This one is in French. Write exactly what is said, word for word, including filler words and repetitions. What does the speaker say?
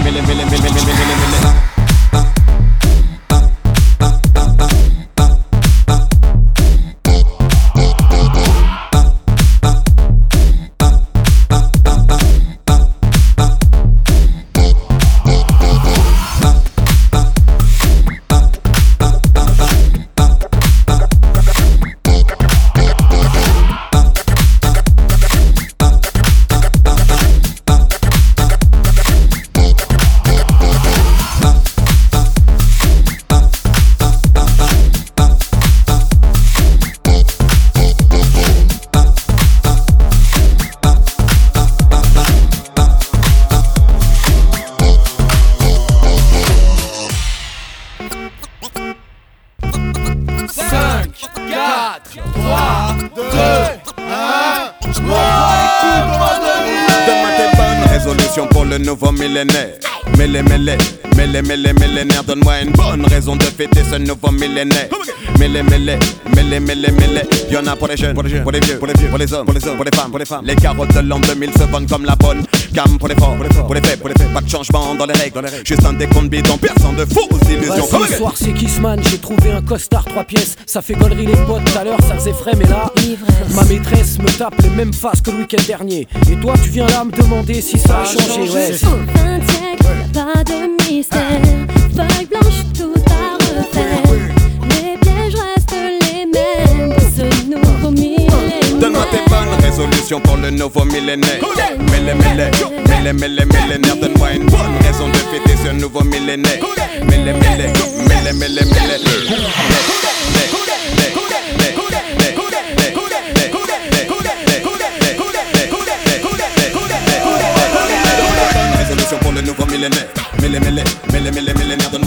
mêlé, mêlé, mêlé, mêlé, mêlé. Pour le nouveau millénaire. Mêlé, mêlé, mêlé, mêlé, millénaire. Donne-moi une bonne raison de fêter ce nouveau millénaire. Mêlé, mêlé, mêlé, mêlé, mêlé. Y'en a pour les jeunes, pour les jeunes, pour les vieux, pour les vieux, pour les hommes, pour les hommes, pour les femmes, pour les femmes. Les carottes de l'an deux mille se vendent comme la bonne gamme pour les forts, pour les forts, pour les faibles, pour les faibles. Pas de changement dans les règles, dans les règles. Juste un décompte bidon, personne de faux illusions. Vas-y, ce soir c'est Kissman, j'ai trouvé un costard trois pièces. Ça fait gaulerie les potes, tout à l'heure ça faisait frais, mais là ma maîtresse me tape les mêmes faces que le week-end dernier. Et toi tu viens là me demander si ça a changé, ouais. vingt siècles, y'a pas de mystère. Feuille blanche, tout à refaire. Les pièges restent les mêmes pour ce nouveau millénaire. Donne-moi tes bonnes résolutions pour le nouveau millénaire. Mêlé, mêlé, mêlé, mêlé, millénaire. Donne-moi une bonne raison de fêter ce nouveau millénaire. Mêlé, mêlé, mêlé, mêlé, mêlé. Pour le nouveau millénaire. Mêlé, mêlé, mêlé, mêlé, millénaire.